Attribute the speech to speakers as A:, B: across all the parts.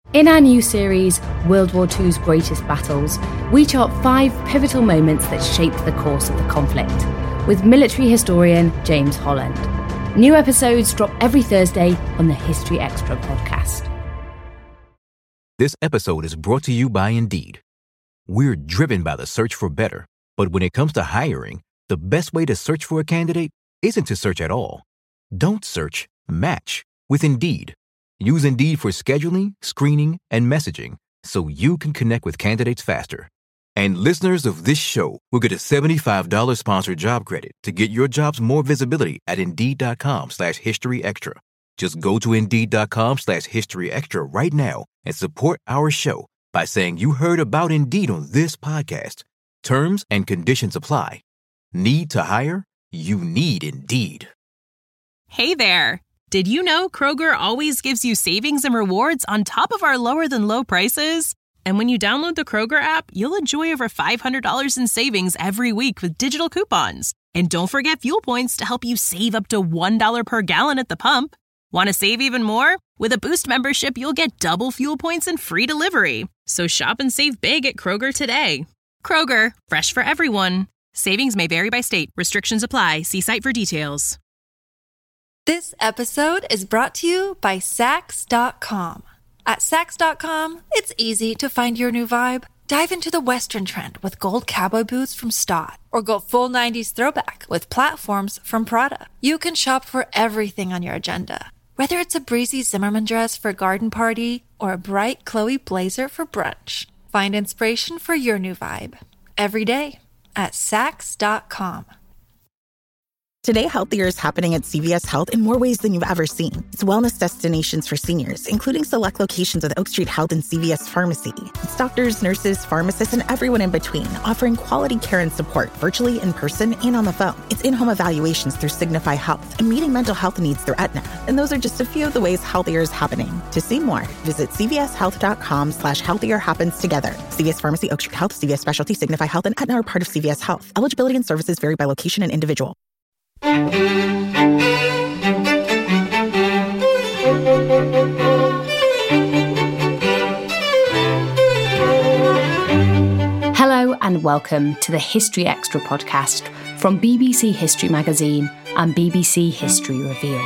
A: In our new series, World War II's Greatest Battles, we chart 5 pivotal moments that shaped the course of the conflict, with military historian James Holland. New episodes drop every Thursday on the History Extra podcast.
B: This episode is brought to you by Indeed. We're driven by the search for better, but when it comes to hiring, the best way to search for a candidate isn't to search at all. Don't search, match with Indeed. Use Indeed for scheduling, screening, and messaging so you can connect with candidates faster. And listeners of this show will get a $75 sponsored job credit to get your jobs more visibility at Indeed.com/HistoryExtra. Just go to Indeed.com/HistoryExtra right now and support our show by saying you heard about Indeed on this podcast. Terms and conditions apply. Need to hire? You need Indeed.
C: Hey there. Did you know Kroger always gives you savings and rewards on top of our lower-than-low prices? And when you download the Kroger app, you'll enjoy over $500 in savings every week with digital coupons. And don't forget fuel points to help you save up to $1 per gallon at the pump. Want to save even more? With a Boost membership, you'll get double fuel points and free delivery. So shop and save big at Kroger today. Kroger, fresh for everyone. Savings may vary by state. Restrictions apply. See site for details.
D: This episode is brought to you by Saks.com. At Saks.com, it's easy to find your new vibe. Dive into the Western trend with gold cowboy boots from Staud, or go full 90s throwback with platforms from Prada. You can shop for everything on your agenda, whether it's a breezy Zimmermann dress for a garden party or a bright Chloe blazer for brunch. Find inspiration for your new vibe every day at Saks.com.
E: Today, healthier is happening at CVS Health in more ways than you've ever seen. It's wellness destinations for seniors, including select locations with Oak Street Health and CVS Pharmacy. It's doctors, nurses, pharmacists, and everyone in between, offering quality care and support virtually, in person, and on the phone. It's in-home evaluations through Signify Health and meeting mental health needs through Aetna. And those are just a few of the ways healthier is happening. To see more, visit cvshealth.com/healthier happens together. CVS Pharmacy, Oak Street Health, CVS Specialty, Signify Health, and Aetna are part of CVS Health. Eligibility and services vary by location and individual.
A: Hello and welcome to the History Extra podcast from BBC History Magazine and BBC History Revealed.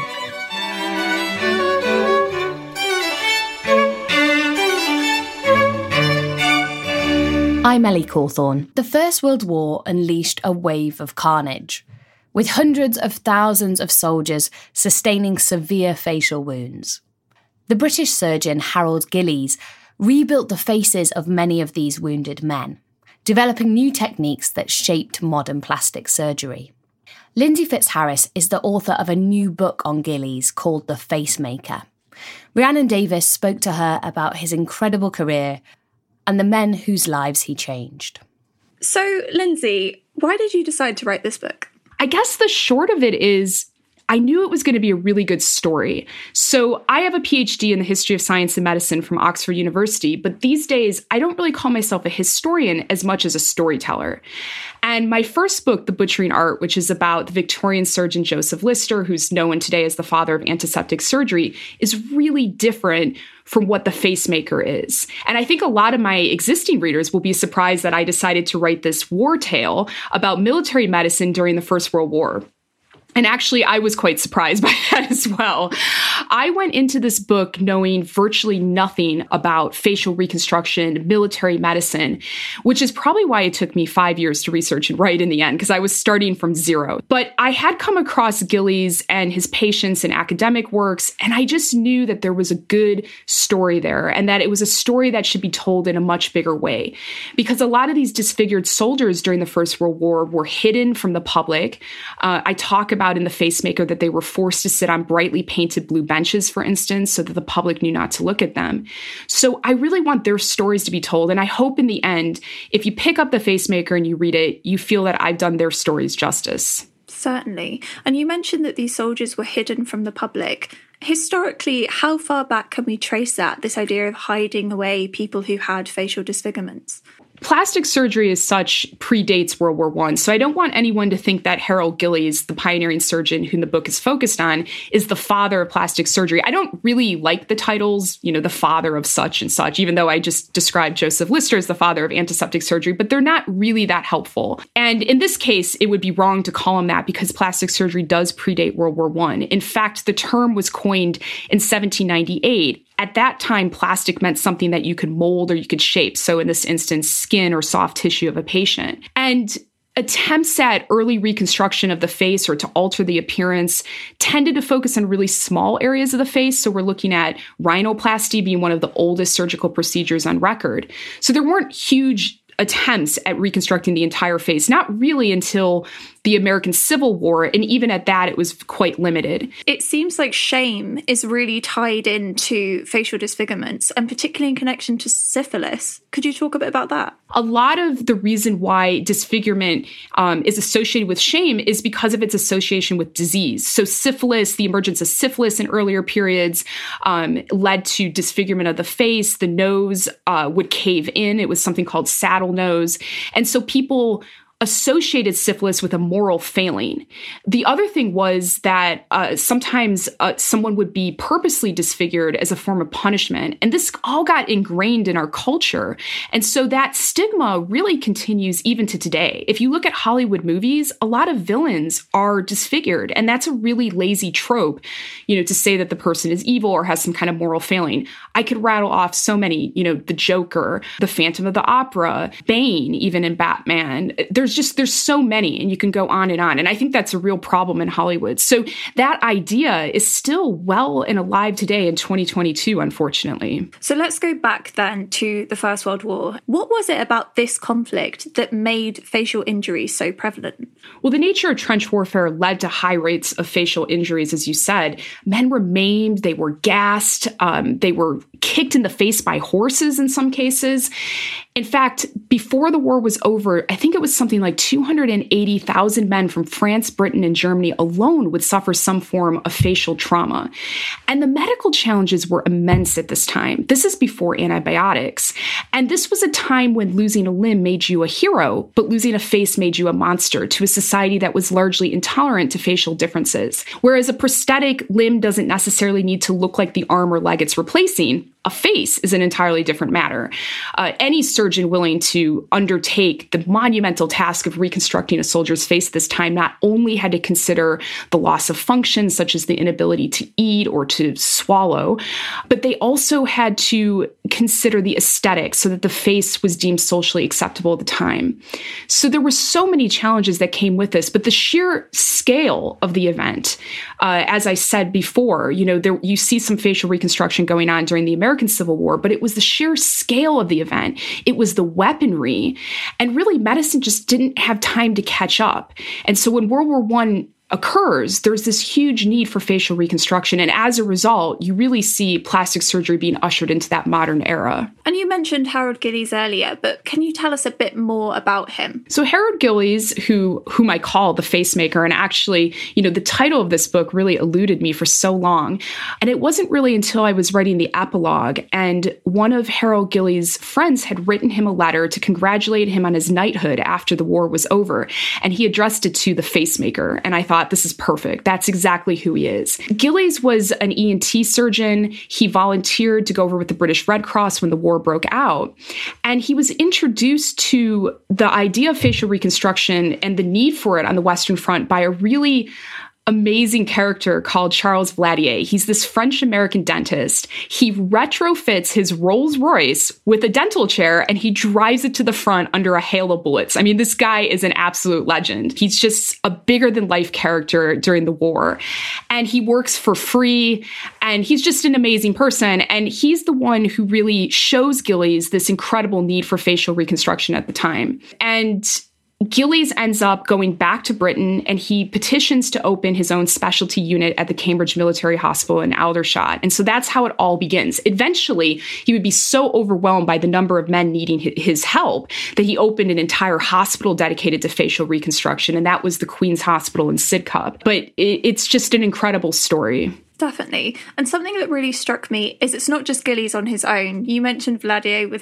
A: I'm Ellie Cawthorne. The First World War unleashed a wave of carnage, with hundreds of thousands of soldiers sustaining severe facial wounds. The British surgeon Harold Gillies rebuilt the faces of many of these wounded men, developing new techniques that shaped modern plastic surgery. Lindsay Fitzharris is the author of a new book on Gillies called The Facemaker. Rhiannon Davis spoke to her about his incredible career and the men whose lives he changed.
F: So, Lindsay, why did you decide to write this book?
G: I guess the short of it is I knew it was going to be a really good story. So I have a PhD in the history of science and medicine from Oxford University, but these days I don't really call myself a historian as much as a storyteller. And my first book, The Butchering Art, which is about the Victorian surgeon Joseph Lister, who's known today as the father of antiseptic surgery, is really different from what The Facemaker is. And I think a lot of my existing readers will be surprised that I decided to write this war tale about military medicine during the First World War. And actually, I was quite surprised by that as well. I went into this book knowing virtually nothing about facial reconstruction, military medicine, which is probably why it took me 5 years to research and write in the end, because I was starting from zero. But I had come across Gillies and his patients in academic works, and I just knew that there was a good story there and that it was a story that should be told in a much bigger way. Because a lot of these disfigured soldiers during the First World War were hidden from the public. I talk about in The Facemaker that they were forced to sit on brightly painted blue benches, for instance, so that the public knew not to look at them. So I really want their stories to be told. And I hope in the end, if you pick up The Facemaker and you read it, you feel that I've done their stories justice.
F: Certainly. And you mentioned that these soldiers were hidden from the public. Historically, how far back can we trace that, this idea of hiding away people who had facial disfigurements?
G: plastic surgery as such predates World War I. So I don't want anyone to think that Harold Gillies, the pioneering surgeon whom the book is focused on, is the father of plastic surgery. I don't really like the titles, the father of such and such, even though I just described Joseph Lister as the father of antiseptic surgery, but they're not really that helpful. And in this case, it would be wrong to call him that because plastic surgery does predate World War I. In fact, the term was coined in 1798. At that time, plastic meant something that you could mold or you could shape. So in this instance, skin or soft tissue of a patient. And attempts at early reconstruction of the face or to alter the appearance tended to focus on really small areas of the face. So we're looking at rhinoplasty being one of the oldest surgical procedures on record. So there weren't huge attempts at reconstructing the entire face, not really until the American Civil War, and even at that, it was quite limited.
F: It seems like shame is really tied into facial disfigurements, and particularly in connection to syphilis. Could you talk a bit about that?
G: A lot of the reason why disfigurement is associated with shame is because of its association with disease. So syphilis, the emergence of syphilis in earlier periods led to disfigurement of the face. The nose would cave in. It was something called saddle nose. And so people associated syphilis with a moral failing. The other thing was that sometimes someone would be purposely disfigured as a form of punishment. And this all got ingrained in our culture. And so that stigma really continues even to today. If you look at Hollywood movies, a lot of villains are disfigured. And that's a really lazy trope, to say that the person is evil or has some kind of moral failing. I could rattle off so many, the Joker, the Phantom of the Opera, Bane, even in Batman. There's so many, and you can go on. And I think that's a real problem in Hollywood. So that idea is still well and alive today in 2022, unfortunately.
F: So let's go back then to the First World War. What was it about this conflict that made facial injuries so prevalent?
G: Well, the nature of trench warfare led to high rates of facial injuries, as you said. Men were maimed, they were gassed, they were kicked in the face by horses in some cases. In fact, before the war was over, I think it was something like 280,000 men from France, Britain, and Germany alone would suffer some form of facial trauma. And the medical challenges were immense at this time. This is before antibiotics. And this was a time when losing a limb made you a hero, but losing a face made you a monster to a society that was largely intolerant to facial differences. Whereas a prosthetic limb doesn't necessarily need to look like the arm or leg it's replacing. A face is an entirely different matter. Any surgeon willing to undertake the monumental task of reconstructing a soldier's face this time not only had to consider the loss of function, such as the inability to eat or to swallow, but they also had to consider the aesthetics so that the face was deemed socially acceptable at the time. So there were so many challenges that came with this, but the sheer scale of the event, as I said before, you see some facial reconstruction going on during the American Civil War, but it was the sheer scale of the event. It was the weaponry. And really, medicine just didn't have time to catch up. And so when World War I occurs, there's this huge need for facial reconstruction. And as a result, you really see plastic surgery being ushered into that modern era.
F: And you mentioned Harold Gillies earlier, but can you tell us a bit more about him?
G: So Harold Gillies, whom I call the facemaker, and actually, the title of this book really eluded me for so long. And it wasn't really until I was writing the epilogue, and one of Harold Gillies' friends had written him a letter to congratulate him on his knighthood after the war was over. And he addressed it to the facemaker. And I thought, this is perfect. That's exactly who he is. Gillies was an ENT surgeon. He volunteered to go over with the British Red Cross when the war broke out. And he was introduced to the idea of facial reconstruction and the need for it on the Western Front by a really amazing character called Charles Valadier. He's this French-American dentist. He retrofits his Rolls Royce with a dental chair and he drives it to the front under a hail of bullets. I mean, this guy is an absolute legend. He's just a bigger-than-life character during the war. And he works for free, and he's just an amazing person. And he's the one who really shows Gillies this incredible need for facial reconstruction at the time. And Gillies ends up going back to Britain, and he petitions to open his own specialty unit at the Cambridge Military Hospital in Aldershot. And so that's how it all begins. Eventually, he would be so overwhelmed by the number of men needing his help that he opened an entire hospital dedicated to facial reconstruction, and that was the Queen's Hospital in Sidcup. But it's just an incredible story.
F: Definitely. And something that really struck me is it's not just Gillies on his own. You mentioned Valadier with his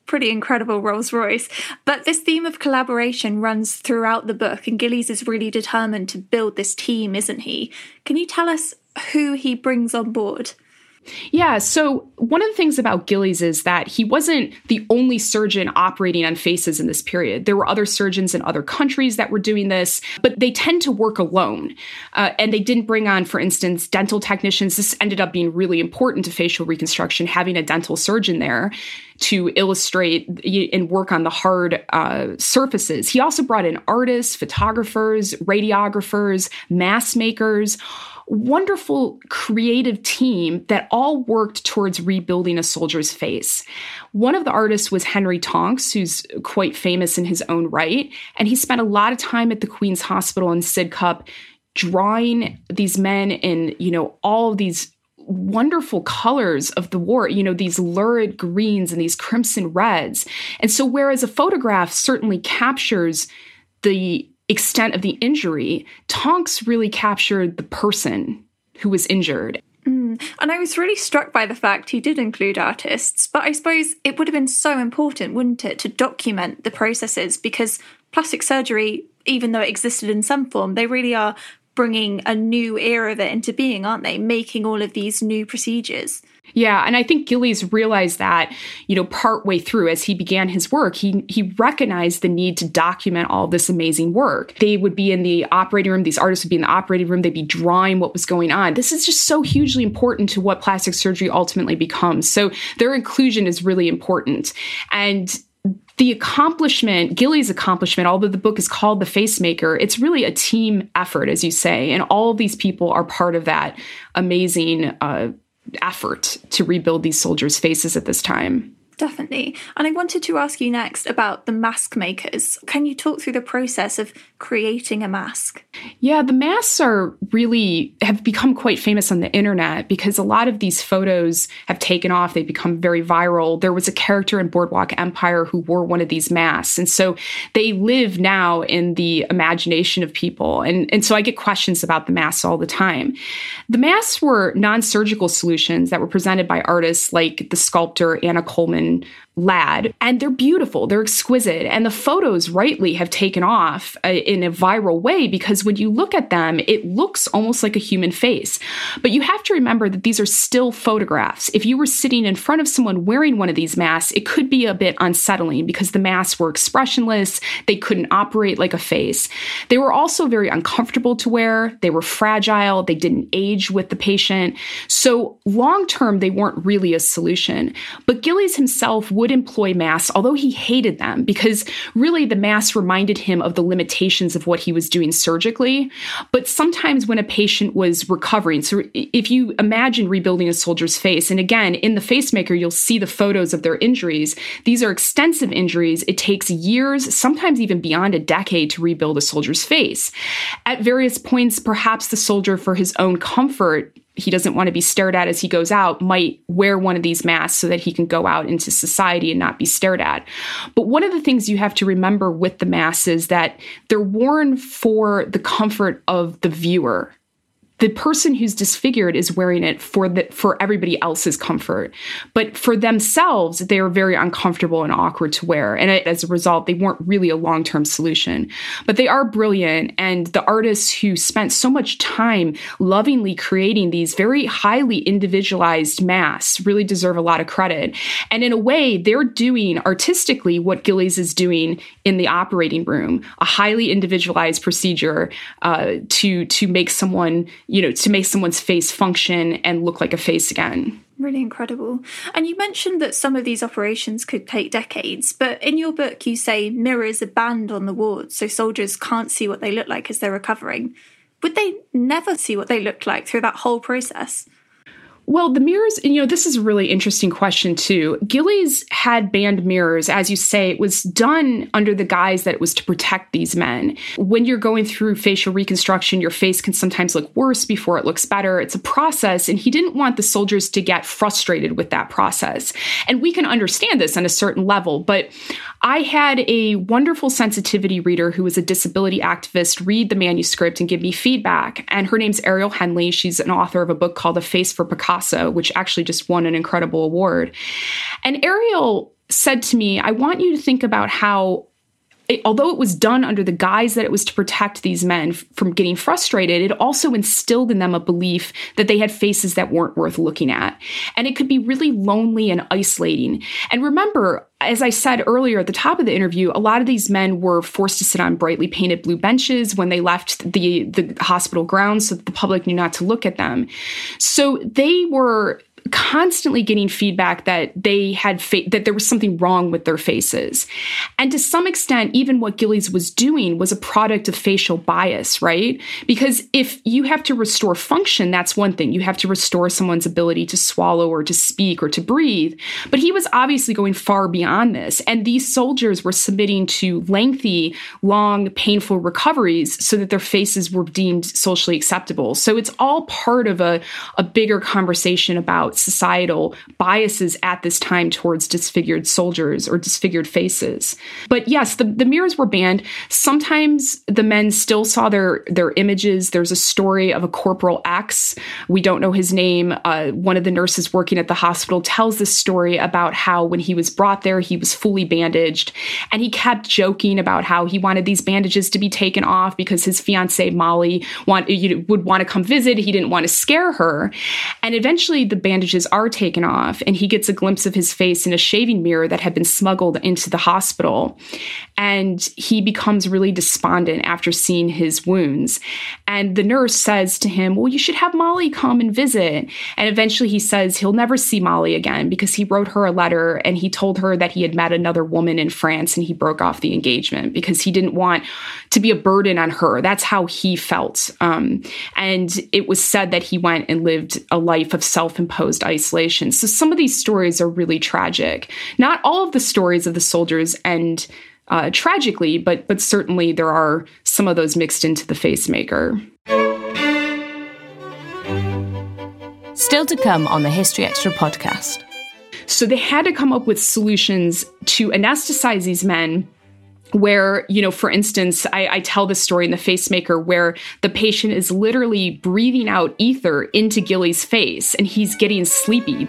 F: pretty incredible Rolls Royce. But this theme of collaboration runs throughout the book, and Gillies is really determined to build this team, isn't he? Can you tell us who he brings on board?
G: Yeah, so one of the things about Gillies is that he wasn't the only surgeon operating on faces in this period. There were other surgeons in other countries that were doing this, but they tend to work alone. And they didn't bring on, for instance, dental technicians. This ended up being really important to facial reconstruction, having a dental surgeon there to illustrate and work on the hard surfaces. He also brought in artists, photographers, radiographers, mask makers, wonderful creative team that all worked towards rebuilding a soldier's face. One of the artists was Henry Tonks, who's quite famous in his own right, and he spent a lot of time at the Queen's Hospital in Sidcup drawing these men in, all of these wonderful colors of the war, these lurid greens and these crimson reds. And so whereas a photograph certainly captures the extent of the injury, Tonks really captured the person who was injured.
F: And I was really struck by the fact he did include artists, but I suppose it would have been so important, wouldn't it, to document the processes, because plastic surgery, even though it existed in some form, they really are bringing a new era of it into being, aren't they? Making all of these new procedures.
G: Yeah, and I think Gillies realized that, partway through as he began his work, he recognized the need to document all this amazing work. They would be in the operating room, these artists would be in the operating room, they'd be drawing what was going on. This is just so hugely important to what plastic surgery ultimately becomes. So their inclusion is really important. And the accomplishment, Gillies' accomplishment, although the book is called The Facemaker, it's really a team effort, as you say, and all of these people are part of that amazing effort to rebuild these soldiers' faces at this time.
F: Definitely. And I wanted to ask you next about the mask makers. Can you talk through the process of creating a mask?
G: Yeah, the masks have become quite famous on the internet because a lot of these photos have taken off. They've become very viral. There was a character in Boardwalk Empire who wore one of these masks. And so they live now in the imagination of people. And so I get questions about the masks all the time. The masks were non-surgical solutions that were presented by artists like the sculptor Anna Coleman Ladd, and they're beautiful, they're exquisite, and the photos rightly have taken off in a viral way because when you look at them, it looks almost like a human face. But you have to remember that these are still photographs. If you were sitting in front of someone wearing one of these masks, it could be a bit unsettling because the masks were expressionless, they couldn't operate like a face. They were also very uncomfortable to wear, they were fragile, they didn't age with the patient. So long term, they weren't really a solution. But Gillies himself would employ masks, although he hated them, because really the masks reminded him of the limitations of what he was doing surgically. But sometimes when a patient was recovering, so if you imagine rebuilding a soldier's face, and again, in The Facemaker, you'll see the photos of their injuries. These are extensive injuries. It takes years, sometimes even beyond a decade, to rebuild a soldier's face. At various points, perhaps the soldier, for his own comfort, he doesn't want to be stared at as he goes out, might wear one of these masks so that he can go out into society and not be stared at. But one of the things you have to remember with the masks is that they're worn for the comfort of the viewer. The person who's disfigured is wearing it for everybody else's comfort. But for themselves, they are very uncomfortable and awkward to wear. And as a result, they weren't really a long-term solution. But they are brilliant. And the artists who spent so much time lovingly creating these very highly individualized masks really deserve a lot of credit. And in a way, they're doing artistically what Gillies is doing in the operating room, a highly individualized procedure to make someone, to make someone's face function and look like a face again.
F: Really incredible. And you mentioned that some of these operations could take decades, but in your book you say mirrors are banned on the wards so soldiers can't see what they look like as they're recovering. Would they never see what they looked like through that whole process?
G: Well, the mirrors, this is a really interesting question, too. Gillies had banned mirrors. As you say, it was done under the guise that it was to protect these men. When you're going through facial reconstruction, your face can sometimes look worse before it looks better. It's a process, and he didn't want the soldiers to get frustrated with that process. And we can understand this on a certain level, but I had a wonderful sensitivity reader who was a disability activist read the manuscript and give me feedback. And her name's Ariel Henley. She's an author of a book called A Face for Picasso, which actually just won an incredible award. And Ariel said to me, I want you to think about how, although it was done under the guise that it was to protect these men from getting frustrated, it also instilled in them a belief that they had faces that weren't worth looking at. And it could be really lonely and isolating. And remember, as I said earlier at the top of the interview, a lot of these men were forced to sit on brightly painted blue benches when they left the hospital grounds so that the public knew not to look at them. So they were constantly getting feedback that they had that there was something wrong with their faces. And to some extent, even what Gillies was doing was a product of facial bias, right? Because if you have to restore function, that's one thing. You have to restore someone's ability to swallow or to speak or to breathe. But he was obviously going far beyond this. And these soldiers were submitting to lengthy, long, painful recoveries so that their faces were deemed socially acceptable. So it's all part of a bigger conversation about societal biases at this time towards disfigured soldiers or disfigured faces. But yes, the mirrors were banned. Sometimes the men still saw their images. There's a story of a Corporal X. We don't know his name. One of the nurses working at the hospital tells this story about how when he was brought there, he was fully bandaged. And he kept joking about how he wanted these bandages to be taken off because his fiancée, Molly, would want to come visit. He didn't want to scare her. And eventually the bandages are taken off, and he gets a glimpse of his face in a shaving mirror that had been smuggled into the hospital. And he becomes really despondent after seeing his wounds. And the nurse says to him, well, you should have Molly come and visit. And eventually he says he'll never see Molly again because he wrote her a letter and he told her that he had met another woman in France and he broke off the engagement because he didn't want to be a burden on her. That's how he felt. And it was said that he went and lived a life of self-imposed isolation. So some of these stories are really tragic. Not all of the stories of the soldiers end tragically, but certainly there are some of those mixed into the Facemaker.
A: Still to come on the History Extra podcast.
G: So they had to come up with solutions to anesthetize these men where, for instance, I tell this story in The Facemaker where the patient is literally breathing out ether into Gillies' face and he's getting sleepy.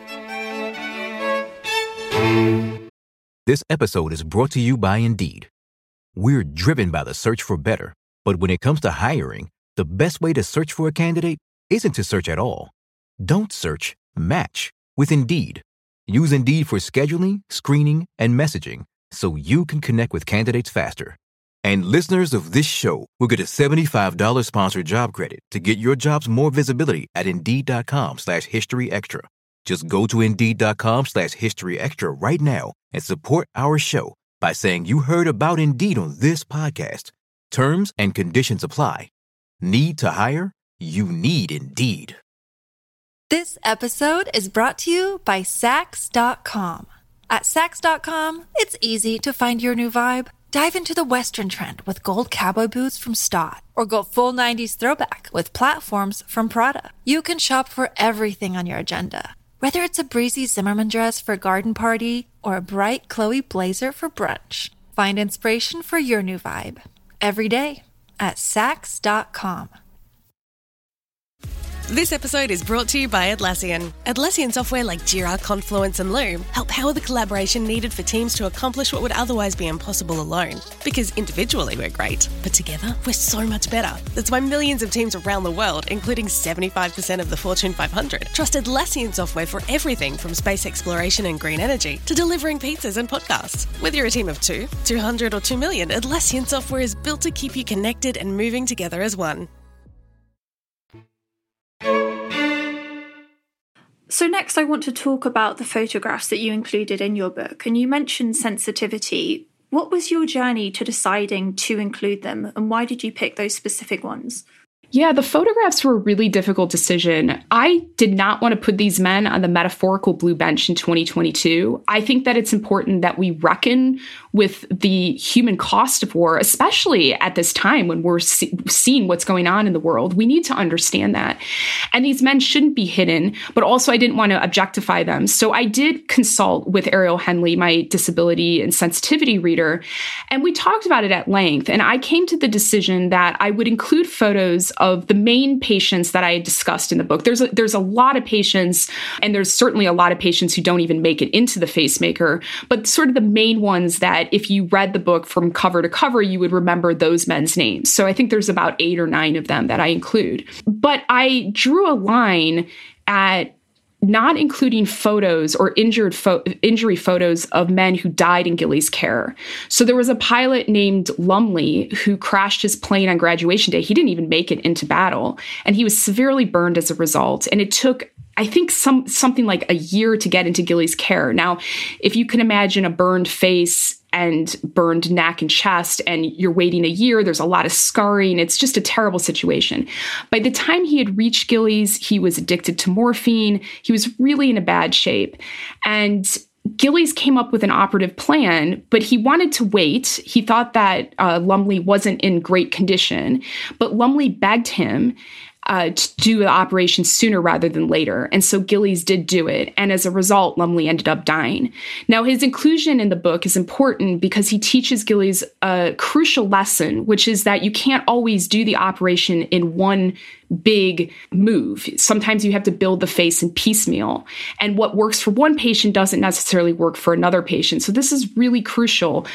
B: This episode is brought to you by Indeed. We're driven by the search for better, but when it comes to hiring, the best way to search for a candidate isn't to search at all. Don't search, match with Indeed. Use Indeed for scheduling, screening, and messaging so you can connect with candidates faster. And listeners of this show will get a $75 sponsored job credit to get your jobs more visibility at Indeed.com/HistoryExtra. Just go to Indeed.com/HistoryExtra right now and support our show by saying you heard about Indeed on this podcast. Terms and conditions apply. Need to hire? You need Indeed.
D: This episode is brought to you by Saks.com. At Saks.com, it's easy to find your new vibe. Dive into the Western trend with gold cowboy boots from Stott, or go full 90s throwback with platforms from Prada. You can shop for everything on your agenda, whether it's a breezy Zimmermann dress for a garden party or a bright Chloe blazer for brunch. Find inspiration for your new vibe every day at Saks.com.
H: This episode is brought to you by Atlassian. Atlassian software like Jira, Confluence, and Loom help power the collaboration needed for teams to accomplish what would otherwise be impossible alone. Because individually we're great, but together we're so much better. That's why millions of teams around the world, including 75% of the Fortune 500, trust Atlassian software for everything from space exploration and green energy to delivering pizzas and podcasts. Whether you're a team of 2, 200, or 2 million, Atlassian software is built to keep you connected and moving together as one.
F: So next I want to talk about the photographs that you included in your book, and you mentioned sensitivity. What was your journey to deciding to include them, and why did you pick those specific ones?
G: Yeah, the photographs were a really difficult decision. I did not want to put these men on the metaphorical blue bench in 2022. I think that it's important that we reckon with the human cost of war, especially at this time when we're seeing what's going on in the world. We need to understand that. And these men shouldn't be hidden, but also I didn't want to objectify them. So I did consult with Ariel Henley, my disability and sensitivity reader, and we talked about it at length. And I came to the decision that I would include photos of the main patients that I had discussed in the book. There's a lot of patients, and there's certainly a lot of patients who don't even make it into the facemaker, but sort of the main ones that if you read the book from cover to cover, you would remember those men's names. So I think there's about 8 or 9 of them that I include. But I drew a line at not including photos or injury photos of men who died in Gilley's care. So there was a pilot named Lumley who crashed his plane on graduation day. He didn't even make it into battle, and he was severely burned as a result. And it took, I think, something like a year to get into Gilley's care. Now, if you can imagine a burned face and burned neck and chest, and you're waiting a year, there's a lot of scarring. It's just a terrible situation. By the time he had reached Gilley's, he was addicted to morphine. He was really in a bad shape. And Gilley's came up with an operative plan, but he wanted to wait. He thought that Lumley wasn't in great condition, but Lumley begged him to do the operation sooner rather than later. And so Gilley's did do it. And as a result, Lumley ended up dying. Now, his inclusion in the book is important because he teaches Gilley's a crucial lesson, which is that you can't always do the operation in one big move. Sometimes you have to build the face in piecemeal. And what works for one patient doesn't necessarily work for another patient. So this is really crucial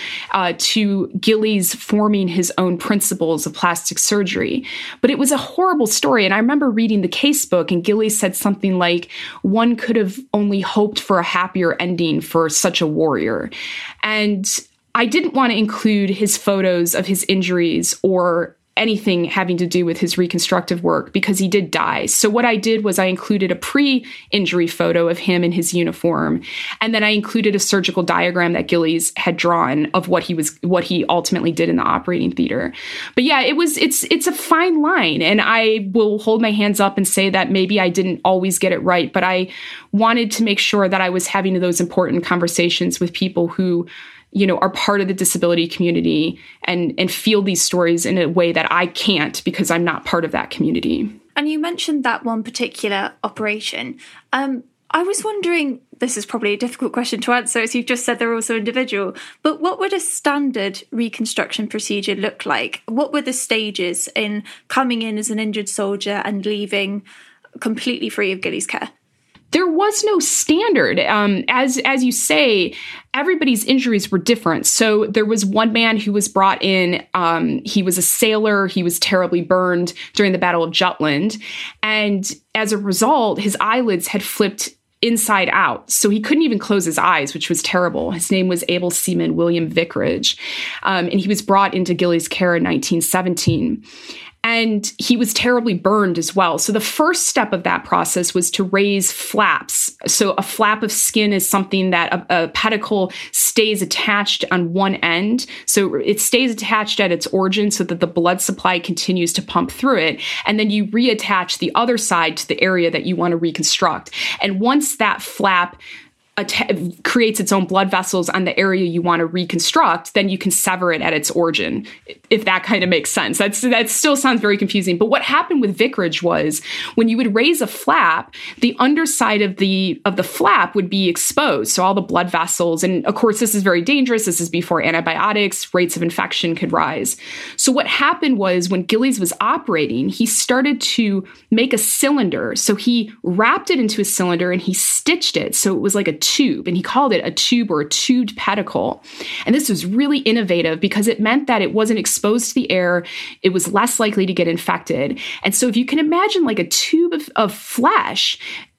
G: to Gilley's forming his own principles of plastic surgery. But it was a horrible story. And I remember reading the case book, and Gilley said something like, one could have only hoped for a happier ending for such a warrior. And I didn't want to include his photos of his injuries or anything having to do with his reconstructive work because he did die. So what I did was I included a pre-injury photo of him in his uniform, and then I included a surgical diagram that Gilley's had drawn of what he ultimately did in the operating theater. But yeah, it's a fine line, and I will hold my hands up and say that maybe I didn't always get it right, but I wanted to make sure that I was having those important conversations with people who, you know, are part of the disability community and feel these stories in a way that I can't because I'm not part of that community.
F: And you mentioned that one particular operation. I was wondering, this is probably a difficult question to answer, as you've just said they're also individual, but what would a standard reconstruction procedure look like? What were the stages in coming in as an injured soldier and leaving completely free of Gilley's care?
G: There was no standard. As you say, everybody's injuries were different. So there was one man who was brought in. He was a sailor. He was terribly burned during the Battle of Jutland. And as a result, his eyelids had flipped inside out. So he couldn't even close his eyes, which was terrible. His name was Able Seaman William Vickridge. And he was brought into Gilley's care in 1917. And he was terribly burned as well. So the first step of that process was to raise flaps. So a flap of skin is something that a pedicle stays attached on one end. So it stays attached at its origin so that the blood supply continues to pump through it. And then you reattach the other side to the area that you want to reconstruct. And once that flap creates its own blood vessels on the area you want to reconstruct, then you can sever it at its origin, if that kind of makes sense. That still sounds very confusing. But what happened with Vickridge was when you would raise a flap, the underside of the flap would be exposed. So all the blood vessels, and of course, this is very dangerous. This is before antibiotics, rates of infection could rise. So what happened was when Gilley's was operating, he started to make a cylinder. So he wrapped it into a cylinder and he stitched it. So it was like a tube, and he called it a tube or a tubed pedicle. And this was really innovative because it meant that it wasn't exposed to the air. It was less likely to get infected. And so if you can imagine like a tube of flesh,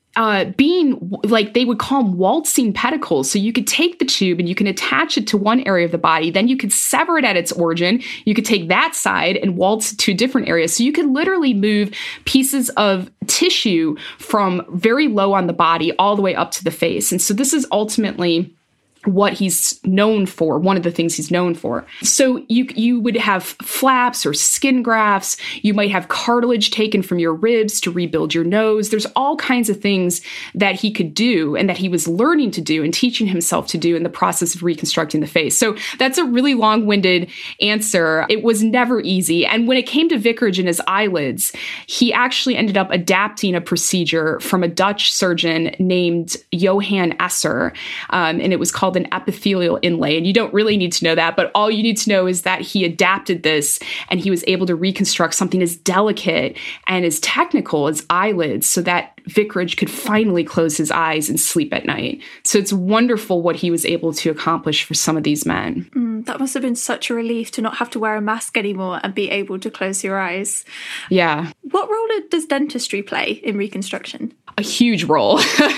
G: being like, they would call them waltzing pedicles. So you could take the tube and you can attach it to one area of the body. Then you could sever it at its origin. You could take that side and waltz it to a different area. So you could literally move pieces of tissue from very low on the body all the way up to the face. And so this is ultimately what he's known for, one of the things he's known for. So you would have flaps or skin grafts. You might have cartilage taken from your ribs to rebuild your nose. There's all kinds of things that he could do and that he was learning to do and teaching himself to do in the process of reconstructing the face. So that's a really long-winded answer. It was never easy. And when it came to Vickridge and his eyelids, he actually ended up adapting a procedure from a Dutch surgeon named Johan Esser, and it was called called an epithelial inlay. And you don't really need to know that, but all you need to know is that he adapted this and he was able to reconstruct something as delicate and as technical as eyelids so that Vickridge could finally close his eyes and sleep at night. So it's wonderful what he was able to accomplish for some of these men.
F: That must have been such a relief to not have to wear a mask anymore and be able to close your eyes.
G: Yeah.
F: What role does dentistry play in reconstruction?
G: A huge role.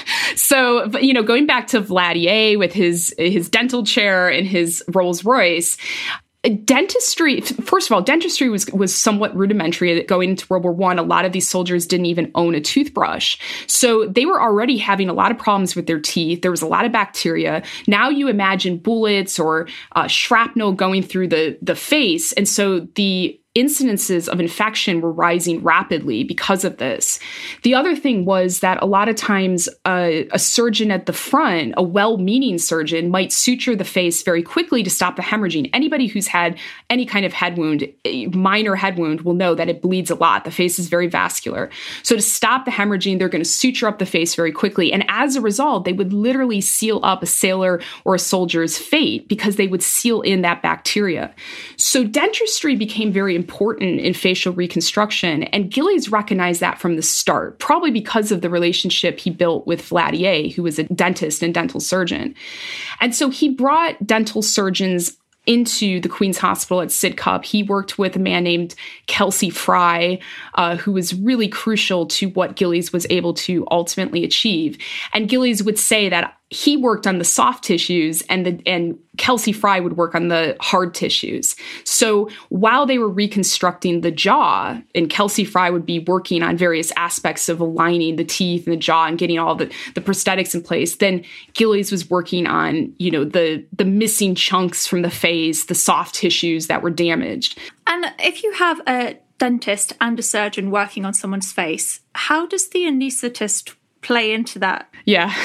G: So, going back to Vladier with his dental chair and his Rolls Royce, dentistry, first of all, dentistry was somewhat rudimentary. Going into World War I, a lot of these soldiers didn't even own a toothbrush. So they were already having a lot of problems with their teeth. There was a lot of bacteria. Now you imagine bullets or shrapnel going through the face. And so the incidences of infection were rising rapidly because of this. The other thing was that a lot of times a surgeon at the front, a well-meaning surgeon, might suture the face very quickly to stop the hemorrhaging. Anybody who's had any kind of head wound, a minor head wound, will know that it bleeds a lot. The face is very vascular. So to stop the hemorrhaging, they're going to suture up the face very quickly. And as a result, they would literally seal up a sailor or a soldier's fate because they would seal in that bacteria. So dentistry became very important in facial reconstruction, and Gillies recognized that from the start, probably because of the relationship he built with Vladier, who was a dentist and dental surgeon. And so he brought dental surgeons into the Queen's Hospital at Sidcup. He worked with a man named Kelsey Fry, who was really crucial to what Gillies was able to ultimately achieve. And Gillies would say that he worked on the soft tissues and Kelsey Fry would work on the hard tissues. So while they were reconstructing the jaw, and Kelsey Fry would be working on various aspects of aligning the teeth and the jaw and getting all the prosthetics in place, then Gillies was working on, the missing chunks from the face, the soft tissues that were damaged.
F: And if you have a dentist and a surgeon working on someone's face, how does the anaesthetist play into that?
G: Yeah.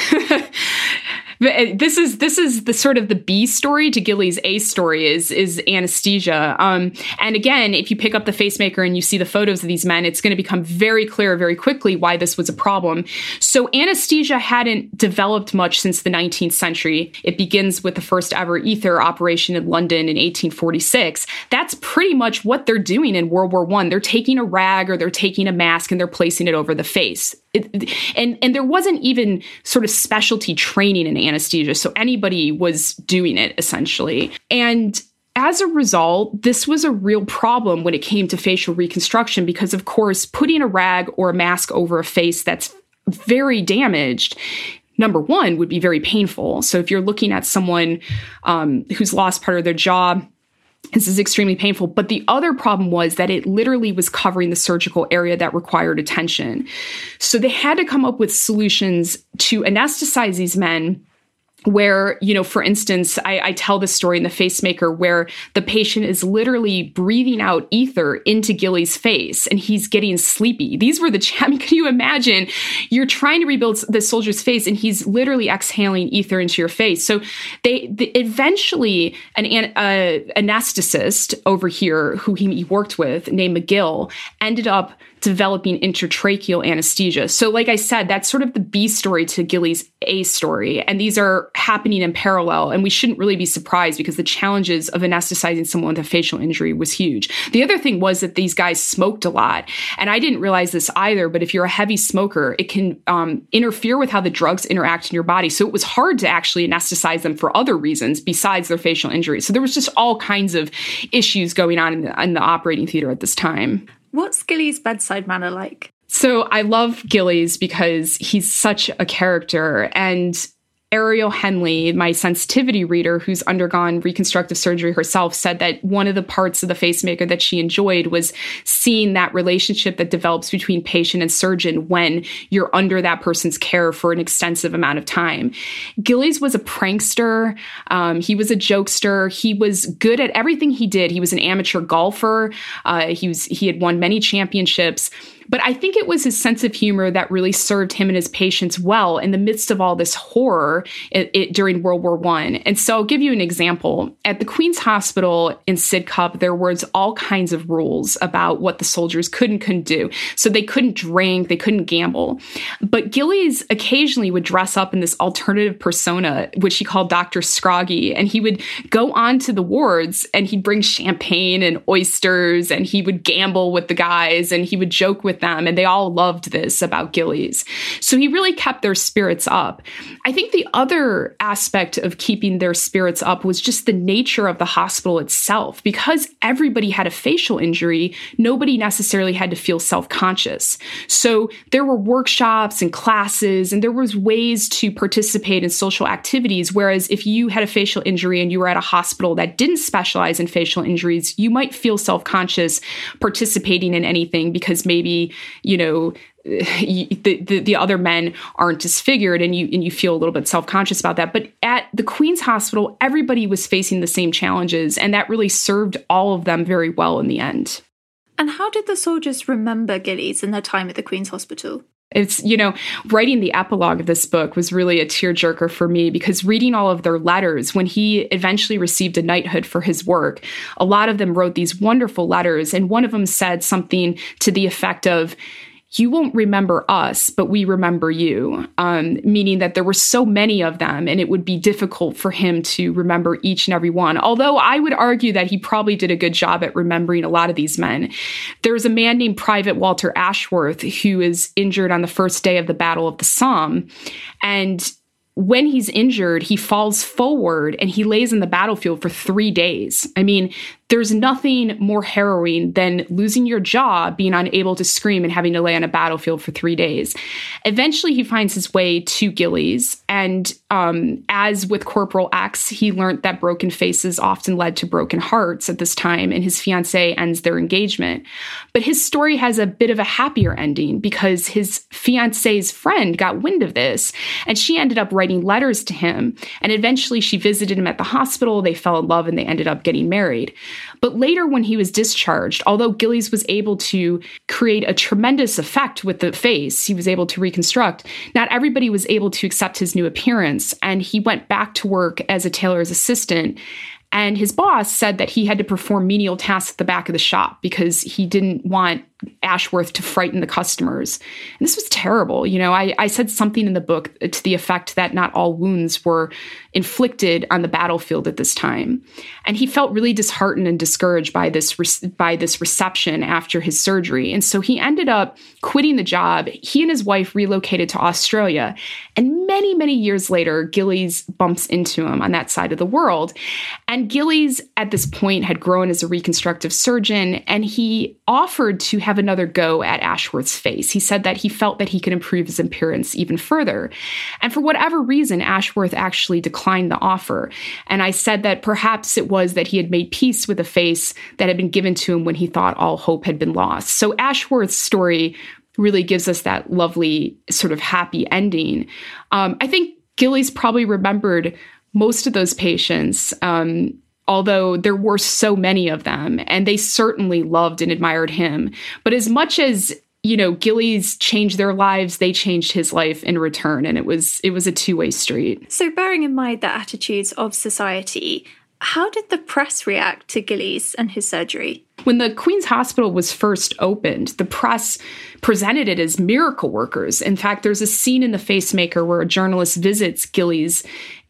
G: This is the sort of the B story to Gillies' A story is anesthesia. And again, if you pick up the Facemaker and you see the photos of these men, it's going to become very clear very quickly why this was a problem. So anesthesia hadn't developed much since the 19th century. It begins with the first ever ether operation in London in 1846. That's pretty much what they're doing in World War I. They're taking a rag or they're taking a mask and they're placing it over the face. And there wasn't even sort of specialty training in anesthesia, so anybody was doing it essentially. And as a result, this was a real problem when it came to facial reconstruction because, of course, putting a rag or a mask over a face that's very damaged, number one, would be very painful. So if you're looking at someone who's lost part of their jaw, this is extremely painful. But the other problem was that it literally was covering the surgical area that required attention. So they had to come up with solutions to anesthetize these men where, for instance, I tell this story in the Facemaker where the patient is literally breathing out ether into Gillies' face and he's getting sleepy. These were can you imagine? You're trying to rebuild the soldier's face and he's literally exhaling ether into your face. So they eventually an anesthetist over here who he worked with named McGill ended up developing intratracheal anesthesia. So like I said, that's sort of the B story to Gillies' A story. And these are happening in parallel. And we shouldn't really be surprised because the challenges of anesthetizing someone with a facial injury was huge. The other thing was that these guys smoked a lot. And I didn't realize this either, but if you're a heavy smoker, it can interfere with how the drugs interact in your body. So it was hard to actually anesthetize them for other reasons besides their facial injuries. So there was just all kinds of issues going on in the operating theater at this time.
F: What's Gillies' bedside manner like?
G: So I love Gillies because he's such a character. And Ariel Henley, my sensitivity reader who's undergone reconstructive surgery herself, said that one of the parts of the Facemaker that she enjoyed was seeing that relationship that develops between patient and surgeon when you're under that person's care for an extensive amount of time. Gillies was a prankster. He was a jokester. He was good at everything he did. He was an amateur golfer. He had won many championships. But I think it was his sense of humor that really served him and his patients well in the midst of all this horror during World War I. And so I'll give you an example. At the Queen's Hospital in Sidcup, there was all kinds of rules about what the soldiers could and couldn't do. So they couldn't drink, they couldn't gamble. But Gillies occasionally would dress up in this alternative persona, which he called Dr. Scroggy, and he would go onto the wards and he'd bring champagne and oysters and he would gamble with the guys and he would joke with them, and they all loved this about Gillies. So he really kept their spirits up. I think the other aspect of keeping their spirits up was just the nature of the hospital itself. Because everybody had a facial injury, nobody necessarily had to feel self-conscious. So there were workshops and classes, and there was ways to participate in social activities, whereas if you had a facial injury and you were at a hospital that didn't specialize in facial injuries, you might feel self-conscious participating in anything because maybe, the other men aren't disfigured and you feel a little bit self-conscious about that. But at the Queen's Hospital, everybody was facing the same challenges, and that really served all of them very well in the end.
F: And how did the soldiers remember Gillies in their time at the Queen's Hospital?
G: It's, writing the epilogue of this book was really a tearjerker for me, because reading all of their letters, when he eventually received a knighthood for his work, a lot of them wrote these wonderful letters. And one of them said something to the effect of, "You won't remember us, but we remember you," meaning that there were so many of them and it would be difficult for him to remember each and every one. Although I would argue that he probably did a good job at remembering a lot of these men. There's a man named Private Walter Ashworth who is injured on the first day of the Battle of the Somme. And when he's injured, he falls forward and he lays in the battlefield for 3 days. I mean, there's nothing more harrowing than losing your jaw, being unable to scream, and having to lay on a battlefield for 3 days. Eventually, he finds his way to Gillies. And as with Corporal X, he learned that broken faces often led to broken hearts at this time, and his fiancée ends their engagement. But his story has a bit of a happier ending, because his fiancée's friend got wind of this, and she ended up writing letters to him. And eventually, she visited him at the hospital. They fell in love, and they ended up getting married. But later, when he was discharged, although Gillies was able to create a tremendous effect with the face, he was able to reconstruct, not everybody was able to accept his new appearance, and he went back to work as a tailor's assistant. And his boss said that he had to perform menial tasks at the back of the shop because he didn't want Ashworth to frighten the customers. And this was terrible. I said something in the book to the effect that not all wounds were inflicted on the battlefield at this time. And he felt really disheartened and discouraged by this reception after his surgery. And so he ended up quitting the job. He and his wife relocated to Australia. And many, many years later, Gillies bumps into him on that side of the world. And Gillies, at this point, had grown as a reconstructive surgeon, and he offered to have another go at Ashworth's face. He said that he felt that he could improve his appearance even further. And for whatever reason, Ashworth actually declined the offer. And I said that perhaps it was that he had made peace with a face that had been given to him when he thought all hope had been lost. So Ashworth's story really gives us that lovely sort of happy ending. I think Gillies probably remembered most of those patients, although there were so many of them, and they certainly loved and admired him. But as much as, Gillies changed their lives, they changed his life in return, and it was a two-way street.
F: So bearing in mind the attitudes of society, how did the press react to Gillies and his surgery?
G: When the Queen's Hospital was first opened, the press presented it as miracle workers. In fact, there's a scene in The Facemaker where a journalist visits Gillies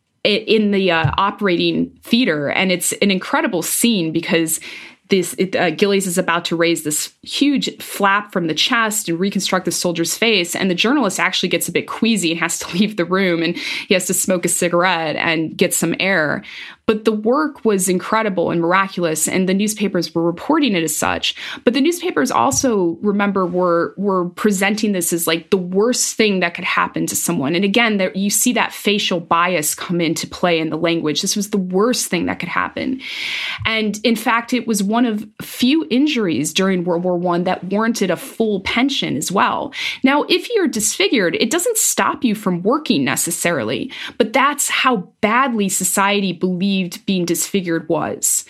G: in the operating theater, and it's an incredible scene because Gillies is about to raise this huge flap from the chest and reconstruct the soldier's face, and the journalist actually gets a bit queasy and has to leave the room, and he has to smoke a cigarette and get some air. But the work was incredible and miraculous, and the newspapers were reporting it as such. But the newspapers also, remember, were presenting this as like the worst thing that could happen to someone. And again, you see that facial bias come into play in the language. This was the worst thing that could happen. And in fact, it was one one of few injuries during World War I that warranted a full pension as well. Now, if you're disfigured, it doesn't stop you from working necessarily, but that's how badly society believed being disfigured was.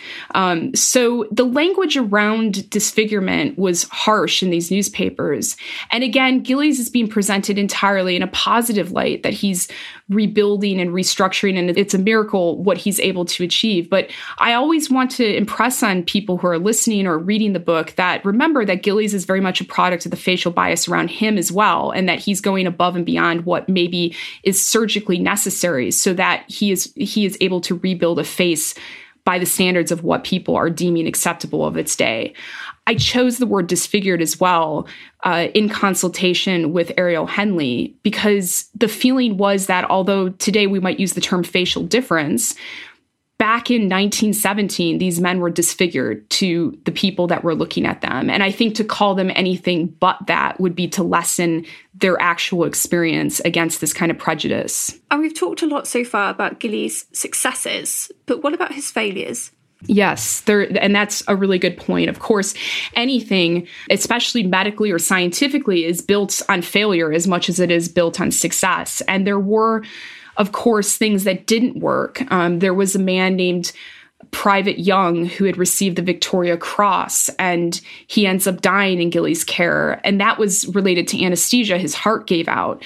G: So the language around disfigurement was harsh in these newspapers. And again, Gillies is being presented entirely in a positive light, that he's rebuilding and restructuring, and it's a miracle what he's able to achieve. But I always want to impress on people who are listening or reading the book that remember that Gillies is very much a product of the facial bias around him as well, and that he's going above and beyond what maybe is surgically necessary so that he is able to rebuild a face by the standards of what people are deeming acceptable of its day. I chose the word disfigured as well in consultation with Ariel Henley, because the feeling was that although today we might use the term facial difference, back in 1917, these men were disfigured to the people that were looking at them. And I think to call them anything but that would be to lessen their actual experience against this kind of prejudice.
F: And we've talked a lot so far about Gillies' successes, but what about his failures?
G: Yes, and that's a really good point. Of course, anything, especially medically or scientifically, is built on failure as much as it is built on success. And there were, of course, things that didn't work. There was a man named Private Young who had received the Victoria Cross, and he ends up dying in Gillies' care. And that was related to anesthesia. His heart gave out.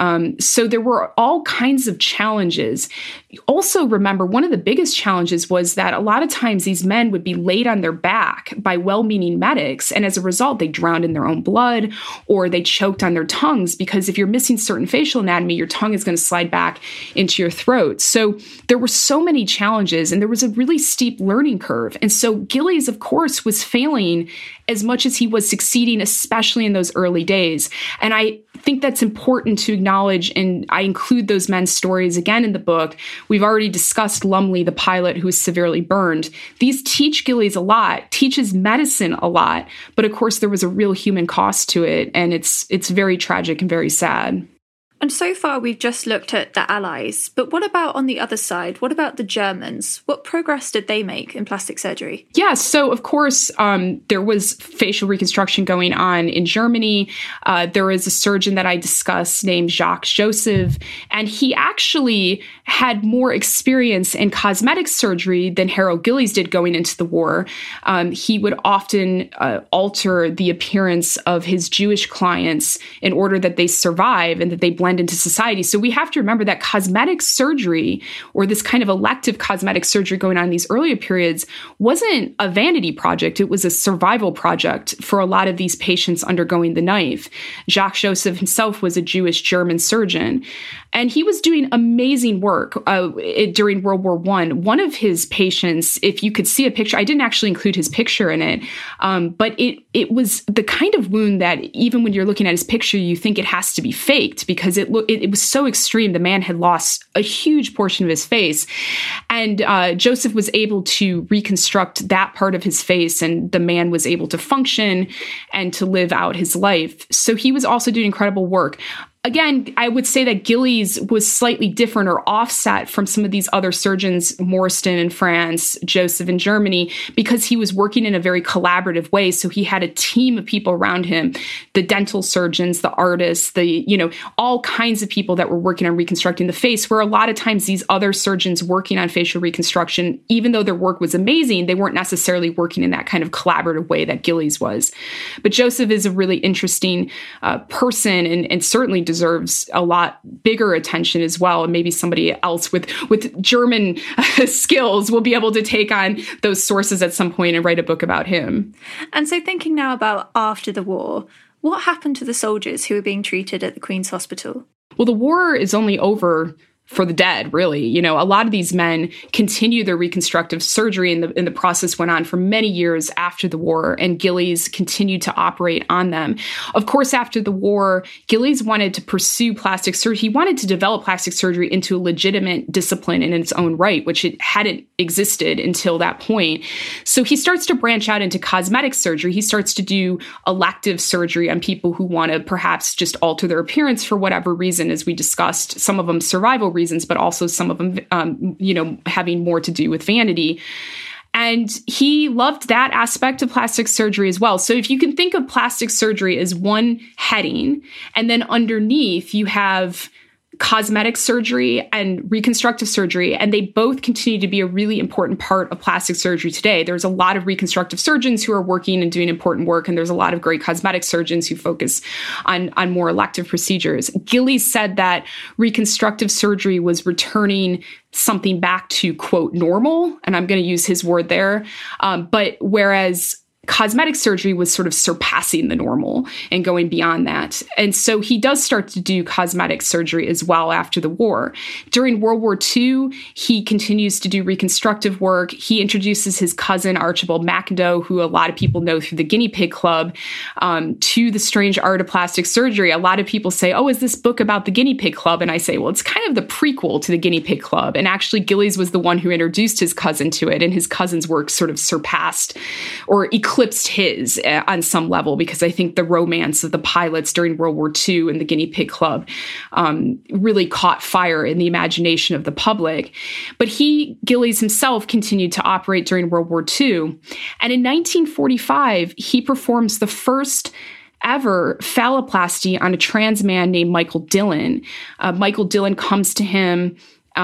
G: So there were all kinds of challenges. Also, remember, one of the biggest challenges was that a lot of times these men would be laid on their back by well-meaning medics, and as a result, they drowned in their own blood or they choked on their tongues, because if you're missing certain facial anatomy, your tongue is going to slide back into your throat. So there were so many challenges, and there was a really steep learning curve. And so Gillies, of course, was failing as much as he was succeeding, especially in those early days. And I think that's important to acknowledge, and I include those men's stories again in the book. We've already discussed Lumley, the pilot who was severely burned. These teach Gillies a lot, teaches medicine a lot, but of course there was a real human cost to it, and it's very tragic and very sad.
F: And so far, we've just looked at the Allies, but what about on the other side? What about the Germans? What progress did they make in plastic surgery?
G: Yeah, so of course, there was facial reconstruction going on in Germany. There was a surgeon that I discussed named Jacques Joseph, and he actually had more experience in cosmetic surgery than Harold Gillies did going into the war. He would often alter the appearance of his Jewish clients in order that they survive and that they blend into society. So we have to remember that cosmetic surgery, or this kind of elective cosmetic surgery going on in these earlier periods, wasn't a vanity project. It was a survival project for a lot of these patients undergoing the knife. Jacques Joseph himself was a Jewish German surgeon, and he was doing amazing work during World War I. One of his patients, if you could see a picture, I didn't actually include his picture in it, but it was the kind of wound that even when you're looking at his picture, you think it has to be faked, because it was so extreme. The man had lost a huge portion of his face, and Joseph was able to reconstruct that part of his face, and the man was able to function and to live out his life. So he was also doing incredible work. Again, I would say that Gillies was slightly different or offset from some of these other surgeons, Morstan in France, Joseph in Germany, because he was working in a very collaborative way. So he had a team of people around him, the dental surgeons, the artists, all kinds of people that were working on reconstructing the face, where a lot of times these other surgeons working on facial reconstruction, even though their work was amazing, they weren't necessarily working in that kind of collaborative way that Gillies was. But Joseph is a really interesting person, and certainly deserves a lot bigger attention as well. And maybe somebody else with German skills will be able to take on those sources at some point and write a book about him.
F: And so thinking now about after the war, what happened to the soldiers who were being treated at the Queen's Hospital?
G: Well, the war is only over for the dead, really. A lot of these men continued their reconstructive surgery, and the process went on for many years after the war, and Gillies continued to operate on them. Of course, after the war, Gillies wanted to pursue plastic surgery. He wanted to develop plastic surgery into a legitimate discipline in its own right, which it hadn't existed until that point. So he starts to branch out into cosmetic surgery. He starts to do elective surgery on people who want to perhaps just alter their appearance for whatever reason, as we discussed, some of them survival reasons, but also some of them, having more to do with vanity. And he loved that aspect of plastic surgery as well. So if you can think of plastic surgery as one heading, and then underneath you have cosmetic surgery and reconstructive surgery, and they both continue to be a really important part of plastic surgery today. There's a lot of reconstructive surgeons who are working and doing important work, and there's a lot of great cosmetic surgeons who focus on more elective procedures. Gillies said that reconstructive surgery was returning something back to, quote, normal, and I'm going to use his word there, but whereas cosmetic surgery was sort of surpassing the normal and going beyond that. And so he does start to do cosmetic surgery as well after the war. During World War II, he continues to do reconstructive work. He introduces his cousin, Archibald McIndoe, who a lot of people know through the Guinea Pig Club, to the strange art of plastic surgery. A lot of people say, oh, is this book about the Guinea Pig Club? And I say, well, it's kind of the prequel to the Guinea Pig Club. And actually, Gillies was the one who introduced his cousin to it, and his cousin's work sort of surpassed or eclipsed his on some level, because I think the romance of the pilots during World War II and the Guinea Pig Club really caught fire in the imagination of the public. But Gillies himself continued to operate during World War II. And in 1945, he performs the first ever phalloplasty on a trans man named Michael Dillon. Michael Dillon comes to him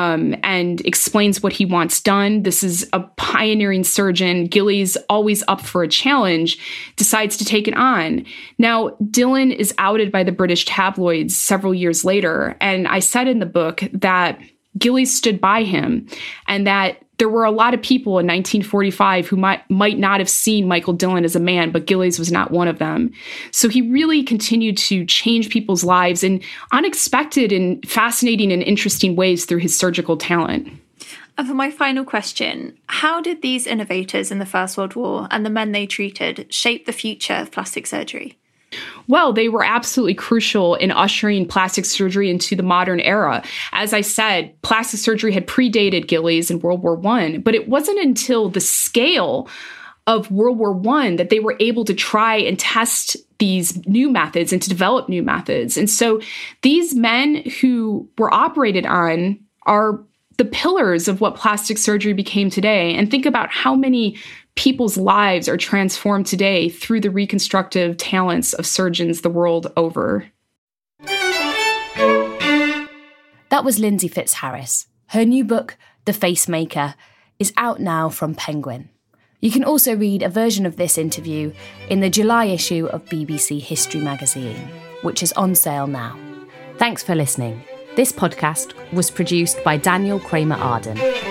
G: and explains what he wants done. This is a pioneering surgeon. Gillies, always up for a challenge, decides to take it on. Now, Dillon is outed by the British tabloids several years later, and I said in the book that Gillies stood by him, and that there were a lot of people in 1945 who might not have seen Michael Dillon as a man, but Gillies was not one of them. So he really continued to change people's lives in unexpected and fascinating and interesting ways through his surgical talent.
F: And for my final question, how did these innovators in the First World War and the men they treated shape the future of plastic surgery?
G: Well, they were absolutely crucial in ushering plastic surgery into the modern era. As I said, plastic surgery had predated Gillies in World War I, but it wasn't until the scale of World War I that they were able to try and test these new methods and to develop new methods. And so these men who were operated on are the pillars of what plastic surgery became today. And think about how many people's lives are transformed today through the reconstructive talents of surgeons the world over.
A: That was Lindsay Fitzharris. Her new book, The Facemaker, is out now from Penguin. You can also read a version of this interview in the July issue of BBC History magazine, which is on sale now. Thanks for listening. This podcast was produced by Daniel Kramer Arden.